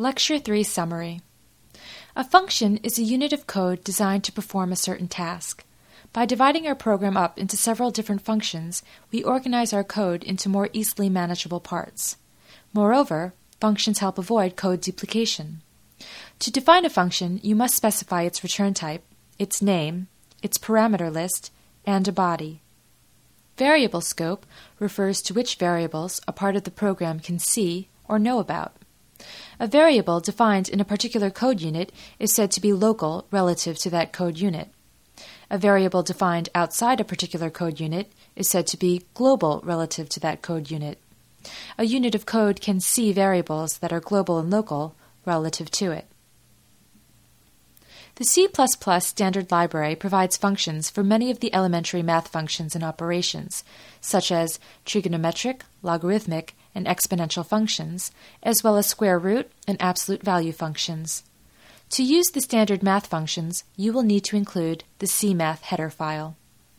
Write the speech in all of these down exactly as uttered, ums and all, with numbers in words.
Lecture three Summary. A function is a unit of code designed to perform a certain task. By dividing our program up into several different functions, we organize our code into more easily manageable parts. Moreover, functions help avoid code duplication. To define a function, you must specify its return type, its name, its parameter list, and a body. Variable scope refers to which variables a part of the program can see or know about. A variable defined in a particular code unit is said to be local relative to that code unit. A variable defined outside a particular code unit is said to be global relative to that code unit. A unit of code can see variables that are global and local relative to it. The C plus plus standard library provides functions for many of the elementary math functions and operations, such as trigonometric, logarithmic, and exponential functions, as well as square root and absolute value functions. To use the standard math functions, you will need to include the C math header file.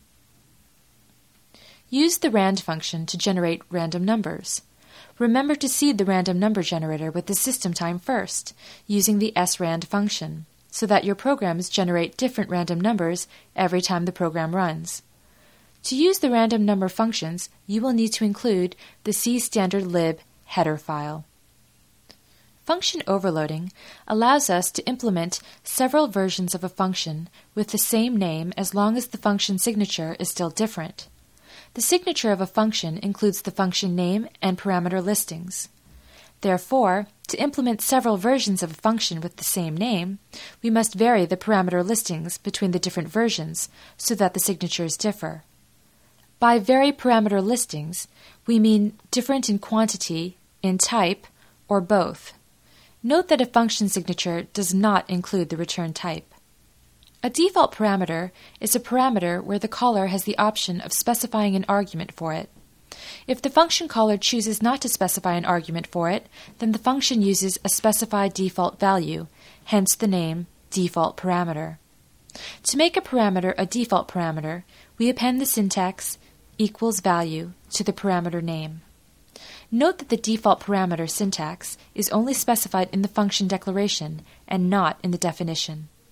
Use the rand function to generate random numbers. Remember to seed the random number generator with the system time first, using the srand function, so that your programs generate different random numbers every time the program runs. To use the random number functions, you will need to include the C standard lib header file. Function overloading allows us to implement several versions of a function with the same name as long as the function signature is still different. The signature of a function includes the function name and parameter listings. Therefore, to implement several versions of a function with the same name, we must vary the parameter listings between the different versions so that the signatures differ. By vary parameter listings, we mean different in quantity, in type, or both. Note that a function signature does not include the return type. A default parameter is a parameter where the caller has the option of specifying an argument for it. If the function caller chooses not to specify an argument for it, then the function uses a specified default value, hence the name default parameter. To make a parameter a default parameter, we append the syntax equals value to the parameter name. Note that the default parameter syntax is only specified in the function declaration and not in the definition.